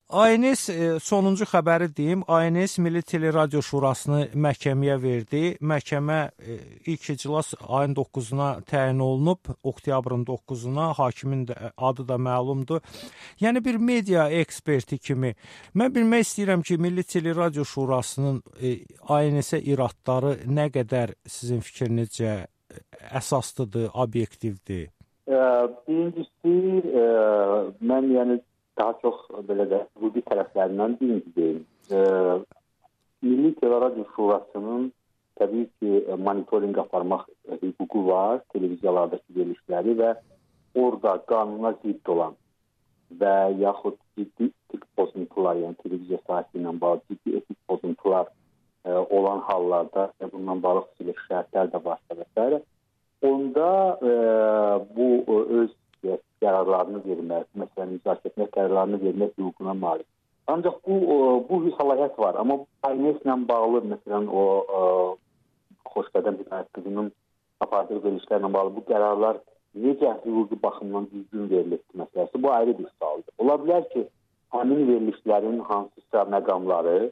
ANS sonuncu xəbəri deyim. ANS Milli Teleradio Şurasını məhkəməyə verdi. Məhkəmə ilk iclas ayın 9-una təyin olunub, oktyabrın 9-una. Hakimin də adı da məlumdur. Yəni bir media eksperti kimi mən bilmək istəyirəm ki, Milli Teleradio Şurasının ANS-ə iradları nə qədər sizin fikrinizcə əsaslıdır, obyektivdir? Birincisi, mən yəni daha çox belə də hüquqi tərəflərindən birinci deyim. Milli Teleradio Şurasının təbii ki, monitorinq aparmaq hüququ var, televiziyalardakı verilişləri və orada qanuna zidd olan və yaxud ciddi etik pozuntular, yəni televiziya sahəsi ilə bağlı ciddi etik pozuntular olan hallarda və bundan bağlı xüsusi şərtlər də varsa və s. onda bu öz qərarlarını vermək, məsələn, müzakirə etmək qərarlarını vermək hüququna malik. Ancaq bu səlahiyyət var, amma ANS-lə bağlı, məsələn, o Xoşqədəm Hidayət qızının apardığı verilişlərlə bağlı bu qərarlar necə hüquqi baxımdan düzgün verilibdir məsələsi, bu ayrı bir sualdır. Ola bilər ki, həmin verilişlərin hansısa məqamları,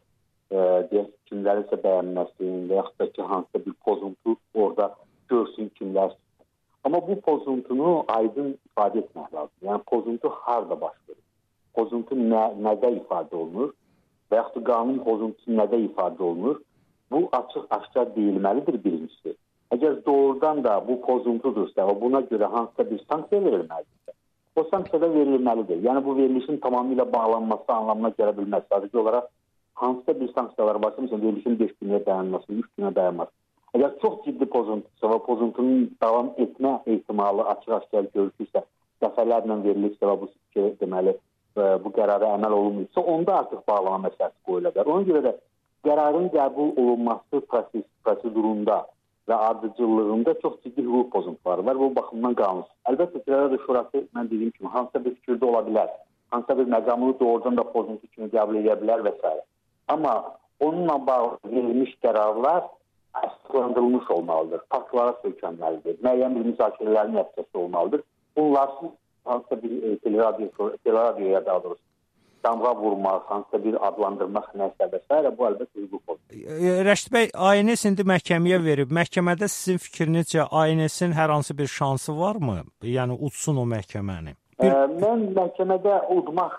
kimlərinsə bəyənməsin və yaxud da ki, hansısa bir pozuntu orada görsün kimlər. Amma bu pozuntunu aydın ifadə etmək lazım. Yəni, pozuntu harada baş verir? Pozuntu nədə ifadə olunur? Və yaxud da qanun pozuntusu nədə ifadə olunur? Bu açıq-aşkar deyilməlidir birincisi. Əgər doğrudan da bu pozuntudursa və buna görə hansısa bir sanksiya verilməlidirsə, o sanksiya da verilməlidir. Yəni, bu verilişin tamamilə bağlanması anlamına gələ bilməz. Sadəcə olaraq hansısa bir sanksiyalar varsa, məsələn, verilişin 5 günə dayanması, 3 günə dayanması. Əgər çox ciddi pozuntusu və pozuntunun davam etmə ehtimalı açıq-aşkar görülürsə, dəfələrlə verilirsə və bu deməli bu qərara əməl olunmursa, onda artıq bağlama məsələsi qoyula bilər. Ona görə də qərarın qəbul olunması prosedurunda və ardıcıllığında çox ciddi hüquq pozuntuları var. Bu baxımdan qanunsuz. Əlbəttə, Teleradio Şurası, mən dediyim kimi, hansısa bir fikirdə ola bilər. Hansısa bir məqamını doğrudan da pozuntu kimi qəbul edə bilər və s. Amma onunla bağlı verilmiş qərarlar əsaslandırılmış olmalıdır, faktlara söykənməlidir, müəyyən bir müzakirələrin nəticəsi olmalıdır. Bunlarsız hansısa bir teleradioya daha doğrusu damğa vurmaq, hansısa bir adlandırmaq nəsə və s. bu əlbəttə hüquq olur. Rəşid bəy, ANS indi məhkəməyə verib. Məhkəmədə sizin fikrinizcə ANS-in hər hansı bir şansı varmı? Yəni, udsun o məhkəməni? Mən məhkəmədə udmaq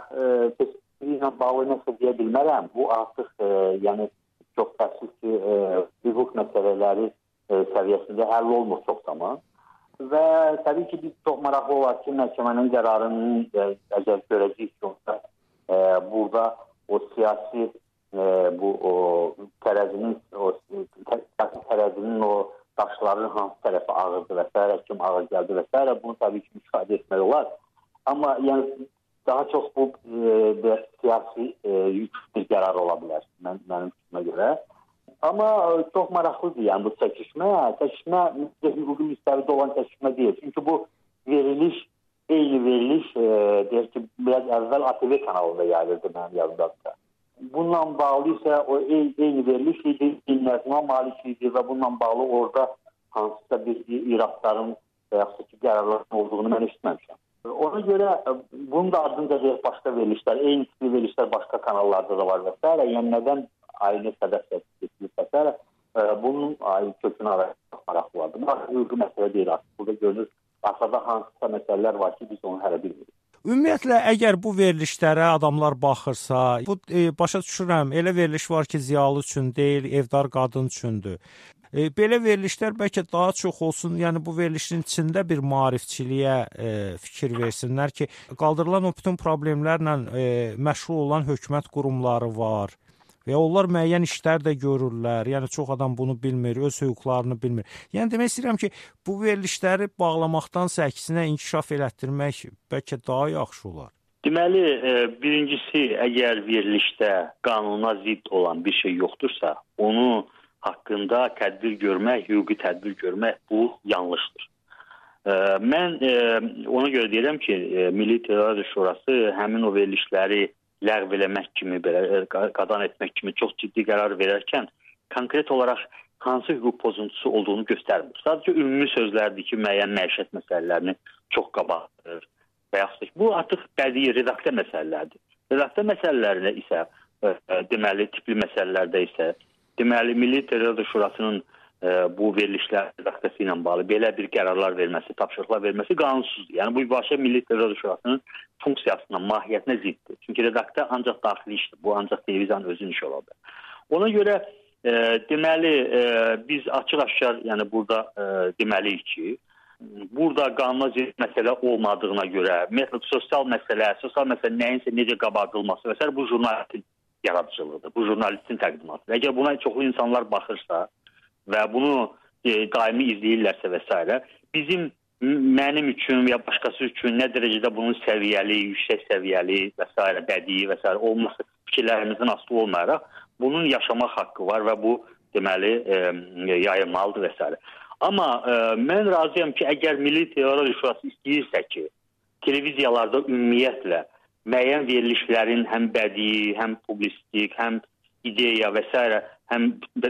ilə bağlı nəsə deyə bilmərəm. Bu artıq, yəni, çox təəssüf ki, hüquq məsələləri səviyyəsində həll olmur çox zaman. Və təbii ki, biz çox maraqlı olar ki, məhkəmənin qərarının əgər görəcəyik ki, burada o siyasi tərəzinin o daşların hansı tərəfi ağırdır və s. kim ağır gəldi və s. bunu təbii ki, müşahidə etmək olar. Amma yəni daha çox bu siyasi yüksək bir qərar ola bilər mənim fikrimə görə. Amma çox maraqlıdır yəni bu çəkişmə hüquqi müstəvidə olan çəkişmə deyil. Çünki bu veriliş, eyni veriliş deyək ki, biraz əvvəl ATV kanalında yayılırdı mənim yadımdadırsa. Bununla bağlı isə o eyni veriliş idi, dinləzmə malik idi və bununla bağlı orada hansısa bir iradların və yaxud ki, qərarların olduğunu mən eşitməmişəm. Ona görə bunun da ardınca başqa verilişlər, eyni tipli verilişlər başqa kanallarda da var və s. Yəni nədən ayrı sədəf seçilib və s. Bunun kökünü arasında maraqlı vardır. Bu hüquqi məsələ deyil artıq. Burada görünür, aşağıda hansısa məsələlər var ki, biz onu hələ bilmirik. Ümumiyyətlə, əgər bu verilişlərə adamlar baxırsa, bu başa düşürəm, elə veriliş var ki, ziyalı üçün deyil, evdar qadın üçündür. Belə verilişlər bəlkə daha çox olsun, yəni bu verilişin içində bir maarifçiliyə fikir versinlər ki, qaldırılan o bütün problemlərlə məşğul olan hökumət qurumları var və onlar müəyyən işlər də görürlər, yəni çox adam bunu bilmir, öz hüquqlarını bilmir. Yəni demək istəyirəm ki, bu verilişləri bağlamaqdansa əksinə inkişaf elətdirmək bəlkə daha yaxşı olar. Deməli, birincisi, əgər verilişdə qanuna zidd olan bir şey yoxdursa, onu haqqında tədbir görmək, hüquqi tədbir görmək bu yanlışdır. Mən ona görə deyirəm ki, Milli Teleradio Şurası həmin o verilişləri ləğv eləmək kimi, qadan etmək kimi çox ciddi qərar verərkən konkret olaraq hansı hüquq pozuntusu olduğunu göstərmir. Sadəcə ümumi sözlərdir ki, müəyyən məişət məsələlərini çox qabaqdır və yaxud da bu artıq bədii redaksiya məsələlərdir. Redaksiya məsələlərində isə deməli tipli məsələlərdə isə deməli Milli Teleradyo Şurasının bu verilişlər redaksiyası ilə bağlı belə bir qərarlar verməsi, tapşırıqlar verməsi qanunsuzdur. Yəni bu birbaşa Milli Teleradyo Şurasının funksiyasına, mahiyyətinə ziddir. Çünki redaksiya ancaq daxili işdir. Bu ancaq televiziyanın özünün işi ola bilər. Ona görə deməli biz açıq-aşkar yəni burada deməliyik ki, burada qanuna zidd məsələ olmadığına görə, sosial məsələ nəyinsə necə qabardılması və s. bu jurnalistin yaradıcılığıdır, bu jurnalistin təqdimatıdır. Əgər buna çoxlu insanlar baxırsa və bunu daimi izləyirlərsə və s. bizim, mənim üçün və ya başqası üçün nə dərəcədə bunun səviyyəli, yüksək səviyyəli və s. bədii və s. olması fikirlərimizin asılı olmayaraq bunun yaşamaq haqqı var və bu deməli yayılmalıdır və s. Amma mən razıyam ki, əgər Milli Teleradyo Şurası istəyirsə ki, televiziyalarda ümumiyyətlə müəyyən verilişlərin həm bədii, həm publistik, həm ideya və s. həm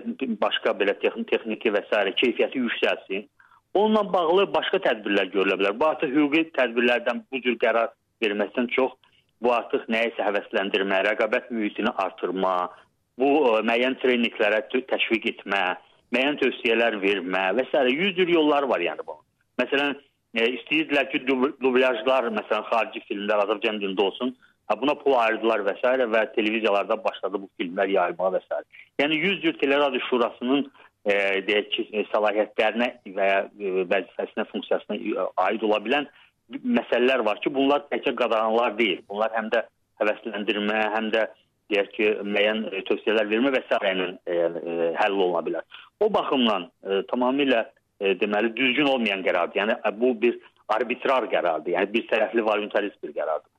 başqa belə texniki və s. keyfiyyəti yüksəlsin. Onunla bağlı başqa tədbirlər görülə bilər. Bu artıq hüquqi tədbirlərdən bu cür qərar verməkdən çox, bu artıq nəyisə həvəsləndirmə, rəqabət mühitini artırma, bu müəyyən treninqlərə təşviq etmə, müəyyən tövsiyələr vermə və s. 100 cür yollar var yəni bunun. Məsələn, istəyirdilər ki, dublyajlar, məsələn, xarici filmlər Azərbaycan dilində olsun, buna pul ayırdılar və s. və televiziyalarda başladı bu filmlər yayılmağa və s. Yəni 100 cür Teleradyo Şurasının deyək ki, səlahiyyətlərinə və ya vəzifəsinə, funksiyasına aid ola bilən məsələlər var ki, bunlar təkcə qadağanlar deyil. Bunlar həm də həvəsləndirmə, həm də deyək ki, müəyyən tövsiyələr vermə və s. ilə həll oluna bilər. O baxımdan tamamilə deməli düzgün olmayan qərardır. Yəni bu bir arbitrar qərardır. Yəni bir tərəfli voluntarist bir qərardır.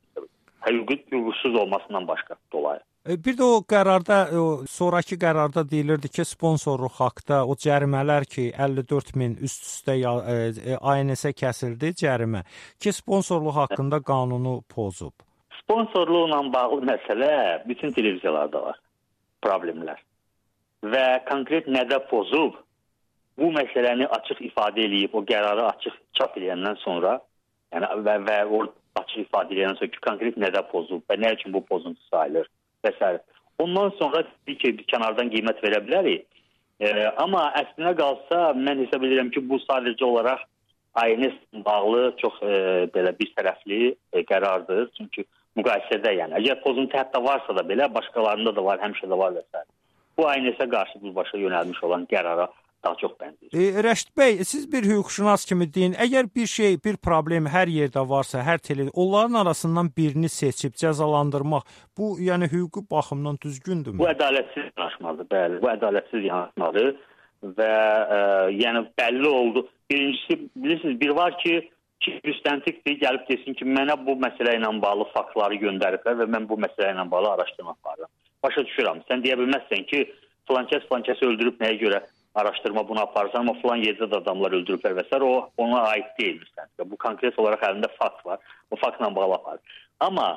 Hüquqsuz olmasından başqa dolayı. Bir də o qərarda, sonraki qərarda deyilirdi ki, sponsorluq haqda o cərimələr ki, 54.000 üst-üstə ANS-ə kəsildi cərimə ki, sponsorluq haqqında qanunu pozub. Sponsorluqla bağlı məsələ bütün televiziyalarda var, problemlər. Və konkret nədə pozub, bu məsələni açıq ifadə edib, o qərarı açıq çap edəndən sonra, yəni və orada açıq ifadə edəndən sonra ki, konkret nədə pozub və nə üçün bu pozuntu sayılır və s. Ondan sonra bir kənardan qiymət verə bilərik. Amma əslinə qalsa, mən hesab edirəm ki, bu sadəcə olaraq ANS bağlı çox belə bir tərəfli qərardır. Çünki müqayisədə yəni, əgər pozuntu hətta varsa da belə, başqalarında da var, həmişə də var və s. Bu ANS-ə qarşı birbaşa yönəlmiş olan qərara daha çox bənzəyir. Rəşid bəy, siz bir hüquqşünas kimi deyin, əgər bir şey, bir problem hər yerdə varsa, hər onların arasından birini seçib cəzalandırmaq, bu yəni hüquqi baxımdan düzgündürmü? Bu ədalətsiz yanaşmadır, bəli, bu ədalətsiz yanaşmadır və yəni bəlli oldu. Birincisi, bilirsiniz, bir var ki, müstəntiqdir, gəlib desin ki, mənə bu məsələ ilə bağlı faktları göndəriblər və mən bu məsələ ilə bağlı araşdırma aparıram. Başa düşürəm, sən deyə bilməzsən ki, filankəs öldürüb nəyə görə araşdırma bunu aparırsan, amma filan yerdə də adamlar öldürüblər və s. O ona aid deyilmirsən. Bu konkret olaraq əlində fakt var. O faktla bağlı aparır. Amma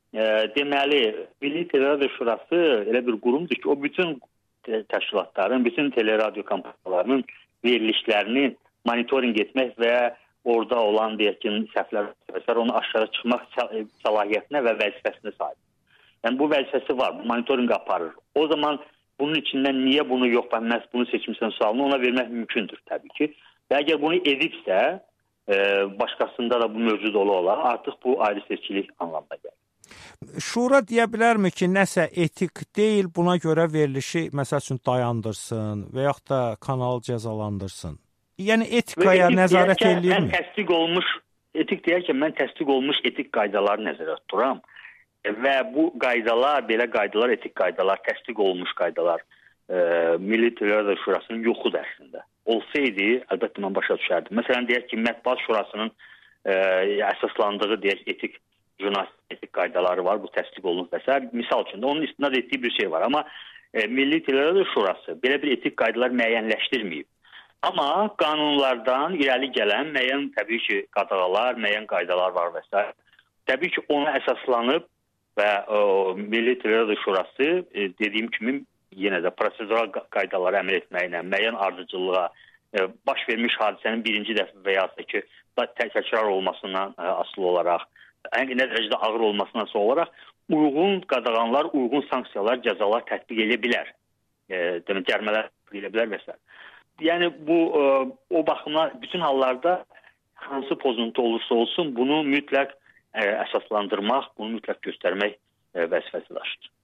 deməli, Milli Teleradyo Şurası elə bir qurumdur ki, o bütün təşkilatların, bütün teleradyo kompaniyalarının verilişlərini monitoring etmək və orada olan deyək ki, səhvlər və s. onu aşağı çıxmaq səlahiyyətinə və vəzifəsinə sahib. Yəni bu vəzifəsi var, monitoring aparır. O zaman bunun içindən niyə bunu yox, məhz bunu seçmişsən sualını ona vermək mümkündür təbii ki. Və əgər bunu edibsə, başqasında da bu mövcud ola, artıq bu ayrı seçkilik anlamına gəlir. Şura deyə bilərmi ki, nəsə etik deyil, buna görə verilişi məsəl üçün dayandırsın və yaxud da kanal cəzalandırsın? Yəni etikaya nəzarət eləyirmi? Etik deyərkən mən təsdiq olmuş etik qaydaları nəzərə tuturam. Və bu qaydalar, belə qaydalar, etik qaydalar, təsdiq olmuş qaydalar Milli Teleradyo Şurasının yoxudur əslində. Olsaydı, əlbəttə mən başa düşərdim. Məsələn, deyək ki, Mətbuat Şurasının əsaslandığı deyək etik jurnalistik etik qaydaları var, bu təsdiq olunub və s. Misal üçün də onun istinad etdiyi bir şey var. Amma Milli Teleradyo Şurası belə bir etik qaydalar müəyyənləşdirməyib. Amma qanunlardan irəli gələn müəyyən təbii ki, qadağalar, müəyyən qaydalar var və s. Təbii ki, ona əsaslanıb və Milli Teleradyo Şurası dediyim kimi yenə də prosedural qaydalara əməl etməklə, müəyyən ardıcılığa, baş vermiş hadisənin birinci dəfə və ya da ki, təkrar olmasından asılı olaraq, nə dərəcədə ağır olmasından asılı olaraq uyğun qadağanlar, uyğun sanksiyalar, cəzalar tətbiq edə bilər. Demək, cərimələr tətbiq edə bilər və s. Yəni bu o baxımdan bütün hallarda hansı pozuntu olursa olsun bunu mütləq əsaslandırmaq, bunu mütləq göstərmək vəzifəsi daşıyır.